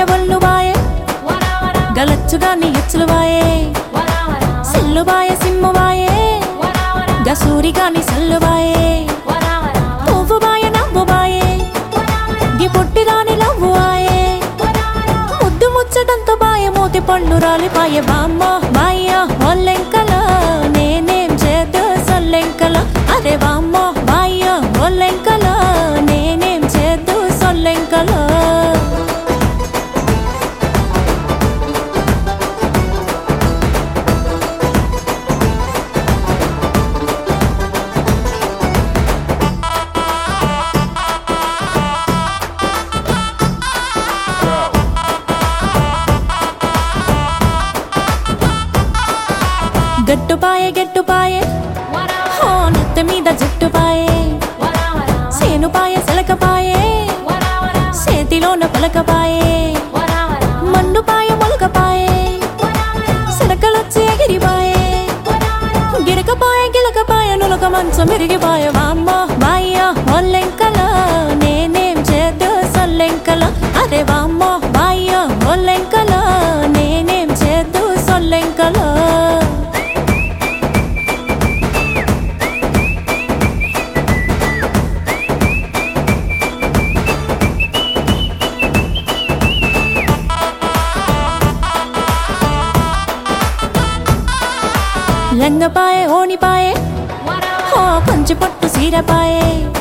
ఒళ్ళు బాయే గలచ్చుగాని ఎచ్చులు బాయే cell బాయే sim బాయే గసూరి గాని సల్లు బాయే పువ్వు బాయే నవ్వు బాయే గి పొట్టి దాని లవ్వు ఆయే ముద్దు ముచ్చటంతో బాయే మూతి పళ్ళు రాలిపాయే బామ్మ బాయ్య ఒల్లెంకల నేనేం చేద్దు సొల్లెంకల అదే బామ్మ బాయ్య ఒల్లెంకల నేనేం చేద్దు సొల్లెంకల గట్టు పాయే హో నెత్తి మీద జట్టు పాయే సేను పాయే సెలక పాయే చేతిలోన పలక పాయే మండు పాయే మొలక పాయే సెలకలొచ్చి ఎగిరిపాయే గిరక పాయే గిలక పాయే నులక మంచం ఎరిగిపాయే వామ్మ బాయ్య ఒల్లెంకల నేనేం చేద్దు సొల్లెంకల అదే వామ్మ బాయ్య ఒల్లెంకల నేనేం చేద్దు సొల్లెంకల లంగపాయే ఓనిపాయే హో పంచి పొట్టు సీరపాయే